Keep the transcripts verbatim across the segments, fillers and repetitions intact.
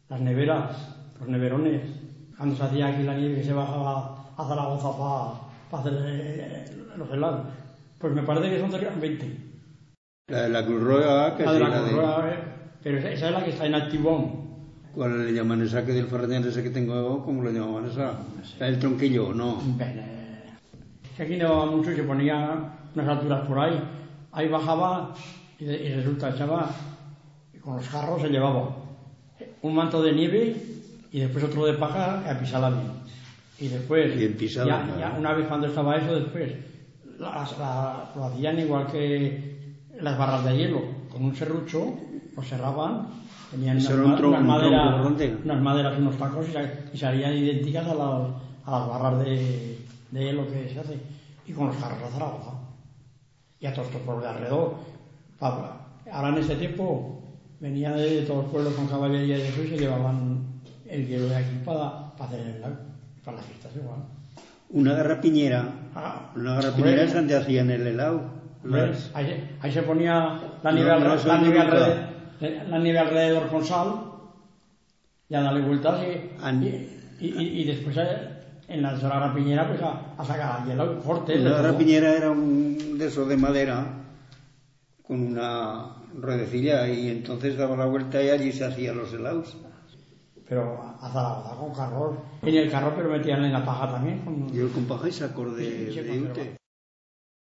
las neveras, los neverones, cuando se hacía aquí la nieve que se bajaba a Zaragoza para pa hacer eh, los helados. Pues me parece que son cerca de veinte. La de la Cruz Roja, que La de sí, la la Cruz de... Roja, eh, pero esa, esa es la que está en Actibón. ¿Cuál le llaman esa que del Fernández ese que tengo? ¿Cómo lo llamaban esa? La del Tronquillo, ¿no? Eh, que aquí nevaba mucho y se ponía unas alturas por ahí. Ahí bajaba y, de, y resulta echaba, y con los jarros se llevaba un manto de nieve y después otro de paja a pisarla bien. Y después, Bien pisada, ya, claro. ya una vez cuando estaba eso, después la, la, lo hacían igual que las barras de hielo, con un serrucho, lo cerraban, tenían unas, un tronco, unas, maderas, un unas maderas, unos tacos y, y salían idénticas a las, a las barras de, de hielo que se hace, y con los jarros a Zaragoza y a todos estos pueblos de alrededor. Ahora en este tiempo venía de todos los pueblos con caballería y eso y se llevaban el hielo de aquí para, para hacer el helado, para las fiestas igual. Una garrapiñera, Ah, una garrapiñera es donde hacían el helado. Las... Ahí, ahí se ponía la nieve, no, alre, no la, nieve alrededor, alrededor, la nieve alrededor con sal y a darle vueltas y, An... y, y, y, y después en la garrapiñera pues a, a sacar el hielo fuerte. La garrapiñera era un de esos de madera con una ruedecilla y entonces daba la vuelta y allí se hacían los helados. Pero a Zaragoza con carros, en el carro pero metían en la paja también. Con... Yo con paja y saco de, sí, de ute.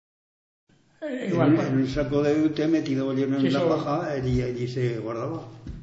Eh, igual, en, pues. en un saco de ute metido lleno en Sí, la eso... paja y allí se guardaba.